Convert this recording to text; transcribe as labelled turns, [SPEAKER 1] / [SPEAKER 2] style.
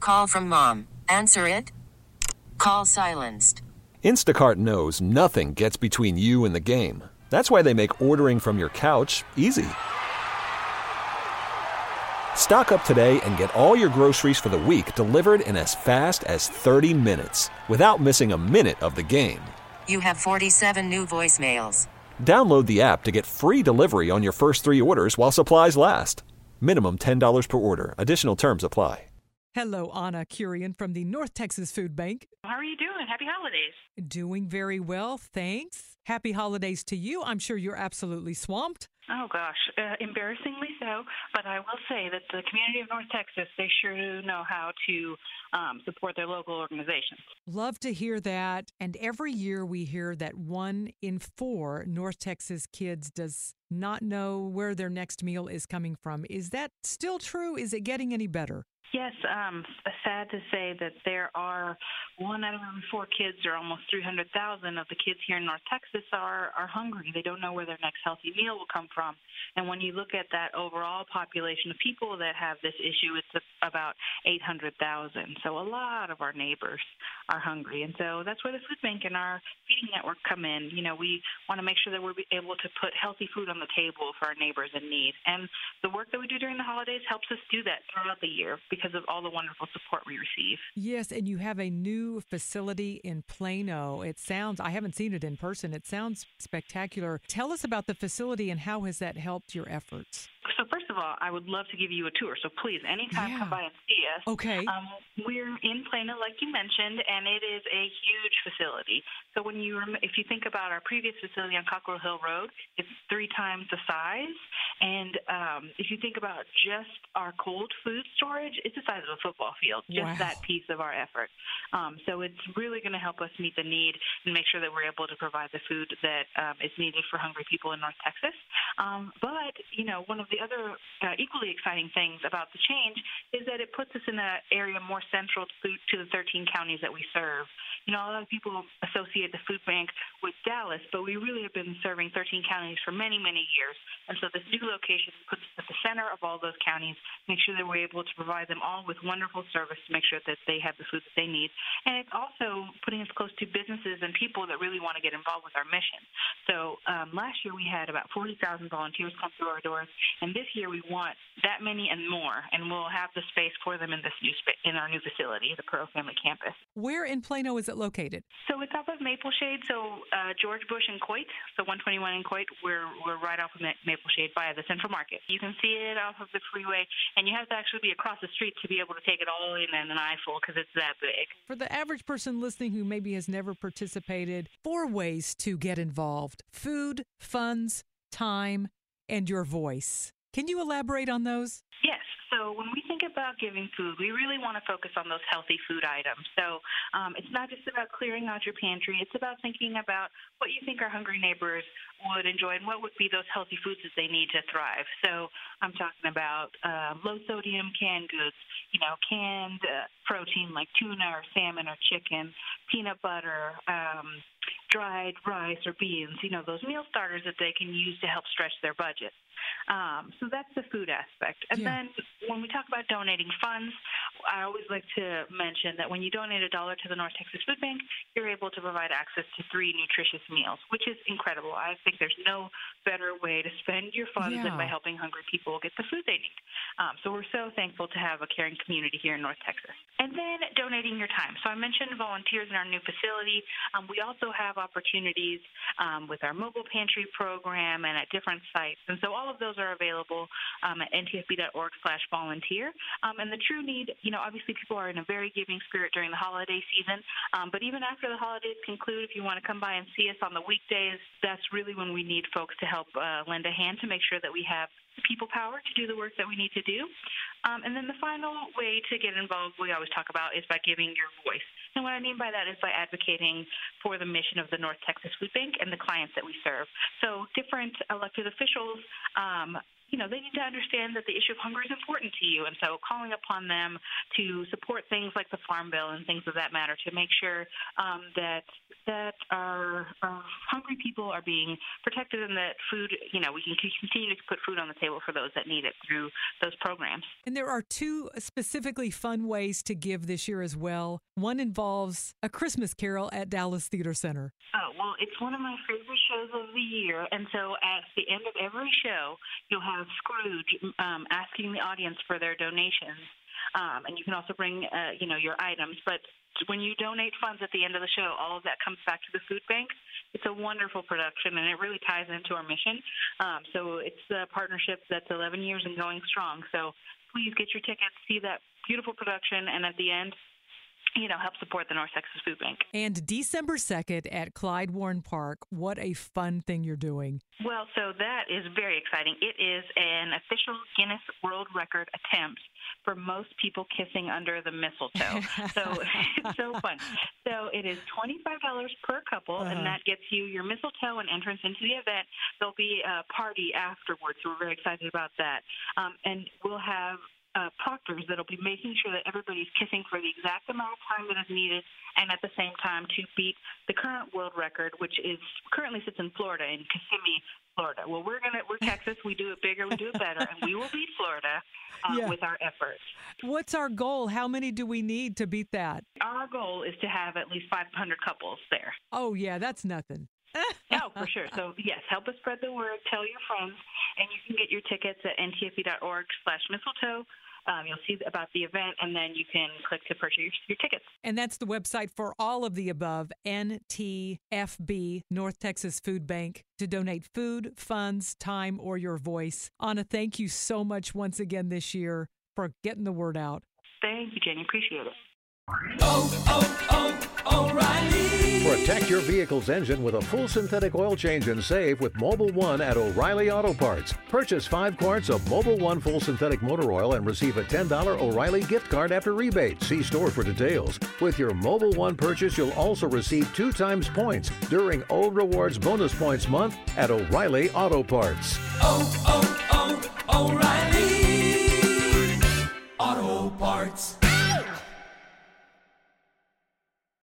[SPEAKER 1] Call from mom. Answer it. Call silenced.
[SPEAKER 2] Instacart knows nothing gets between you and the game. That's why they make ordering from your couch easy. Stock up today and get all your groceries for the week delivered in as fast as 30 minutes without missing a minute of the game.
[SPEAKER 1] You have 47 new voicemails.
[SPEAKER 2] Download the app to get free delivery on your first 3 orders while supplies last. Minimum $10 per order. Additional terms apply.
[SPEAKER 3] Hello, Anna Curian from the North Texas Food Bank.
[SPEAKER 4] How are you doing? Happy holidays.
[SPEAKER 3] Doing very well, thanks. Happy holidays to you. I'm sure you're absolutely swamped.
[SPEAKER 4] Oh, gosh, embarrassingly so. But I will say that the community of North Texas, they sure do know how to support their local organizations.
[SPEAKER 3] Love to hear that. And every year we hear that 1 in 4 North Texas kids does not know where their next meal is coming from. Is that still true? Is it getting any better?
[SPEAKER 4] Yes, sad to say that there are 1 out of every 4 kids, or almost 300,000 of the kids here in North Texas are hungry. They don't know where their next healthy meal will come from. And when you look at that overall population of people that have this issue, it's about 800,000. So a lot of our neighbors are hungry. And so that's where the food bank and our feeding network come in. You know, we want to make sure that we're able to put healthy food on the table for our neighbors in need. And the work that we do during the holidays helps us do that throughout the year, because of all the wonderful support we receive.
[SPEAKER 3] Yes, and you have a new facility in Plano. I haven't seen it in person. It sounds spectacular. Tell us about the facility and how has that helped your efforts?
[SPEAKER 4] So first of all, I would love to give you a tour. So please, anytime, come by and see us.
[SPEAKER 3] Okay.
[SPEAKER 4] We're in Plano, like you mentioned, and it is a huge facility. So if you think about our previous facility on Cockrell Hill Road, it's 3 times the size. And if you think about just our cold food storage, it's the size of a football field, just that piece of our effort. So it's really going to help us meet the need and make sure that we're able to provide the food that is needed for hungry people in North Texas. But, you know, one of the other equally exciting things about the change is that it puts us in an area more central to the 13 counties that we serve. You know, a lot of people associate the food bank with Dallas, but we really have been serving 13 counties for many, many years. And so this new location puts us at the center of all those counties, make sure that we're able to provide them all with wonderful service to make sure that they have the food that they need. And it's also putting us close to businesses and people that really want to get involved with our mission. So last year we had about 40,000 volunteers come through our doors, and this year we want that many and more, and we'll have the space for them in in our new facility, the Pearl Family Campus.
[SPEAKER 3] Where in Plano is it located?
[SPEAKER 4] So it's off of Maple Shade, so George Bush and Coit, so 121 in Coit, we're right off of Maple Shade by the Central Market. You can see it off of the freeway, and you have to actually be across the street to be able to take it all in an eyeful because it's that big.
[SPEAKER 3] For the average person listening who maybe has never participated, 4 ways to get involved: food, funds, time, and your voice. Can you elaborate on those?
[SPEAKER 4] Yes. So when we think about giving food, we really want to focus on those healthy food items. So it's not just about clearing out your pantry. It's about thinking about what you think our hungry neighbors would enjoy and what would be those healthy foods that they need to thrive. So I'm talking about low-sodium canned goods, you know, canned protein like tuna or salmon or chicken, peanut butter, dried rice or beans, you know, those meal starters that they can use to help stretch their budget. So that's the food aspect. And then when we talk about donating funds, I always like to mention that when you donate $1 to the North Texas Food Bank, you're able to provide access to 3 nutritious meals, which is incredible. I think there's no better way to spend your funds than by helping hungry people get the food they need. So we're so thankful to have a caring community here in North Texas. And then donating your time. So I mentioned volunteers in our new facility. We also have opportunities with our mobile pantry program and at different sites. And so all of those are available at ntfb.org/volunteer. And the true need, you know, obviously people are in a very giving spirit during the holiday season. But even after the holidays conclude, if you want to come by and see us on the weekdays, that's really when we need folks to help lend a hand to make sure that we have the people power to do the work that we need to do. And then the final way to get involved we always talk about is by giving your voice. And what I mean by that is by advocating for the mission of the North Texas Food Bank and the clients that we serve. So different elected officials they need to understand that the issue of hunger is important to you. And so calling upon them to support things like the Farm Bill and things of that matter to make sure that our hungry people are being protected and that food, we can continue to put food on the table for those that need it through those programs.
[SPEAKER 3] And there are two specifically fun ways to give this year as well. One involves A Christmas Carol at Dallas Theater Center.
[SPEAKER 4] Oh, well, it's one of my favorite shows of the year. And so at the end of every show, you'll have Scrooge asking the audience for their donations. And you can also bring, your items. But when you donate funds at the end of the show, all of that comes back to the food bank. It's a wonderful production, and it really ties into our mission. So it's a partnership that's 11 years and going strong. So please get your tickets, see that beautiful production, and at the end, help support the North Texas Food Bank.
[SPEAKER 3] And December 2nd at Clyde Warren Park, what a fun thing you're doing.
[SPEAKER 4] Well, so that is very exciting. It is an official Guinness World Record attempt for most people kissing under the mistletoe. So it's so fun. So it is $25 per couple, and that gets you your mistletoe and entrance into the event. There'll be a party afterwards, so we're very excited about that. And we'll have proctors that'll be making sure that everybody's kissing for the exact amount of time that is needed, and at the same time to beat the current world record, which currently sits in Florida, in Kissimmee, Florida. Well, we're Texas. We do it bigger, we do it better, and we will beat Florida with our efforts.
[SPEAKER 3] What's our goal? How many do we need to beat that?
[SPEAKER 4] Our goal is to have at least 500 couples there.
[SPEAKER 3] Oh, yeah, that's nothing.
[SPEAKER 4] Oh, for sure. So, yes, help us spread the word. Tell your friends. And you can get your tickets at ntfe.org/mistletoe. You'll see about the event, and then you can click to purchase your tickets.
[SPEAKER 3] And that's the website for all of the above, NTFB, North Texas Food Bank, to donate food, funds, time, or your voice. Anna, thank you so much once again this year for getting the word out.
[SPEAKER 4] Thank you, Jenny. Appreciate it.
[SPEAKER 5] O'Reilly. Protect your vehicle's engine with a full synthetic oil change and save with Mobil 1 at O'Reilly Auto Parts. Purchase 5 quarts of Mobil 1 full synthetic motor oil and receive a $10 O'Reilly gift card after rebate. See store for details. With your Mobil 1 purchase, you'll also receive 2 times points during O Rewards Bonus Points Month at O'Reilly Auto Parts.
[SPEAKER 6] O'Reilly Auto Parts.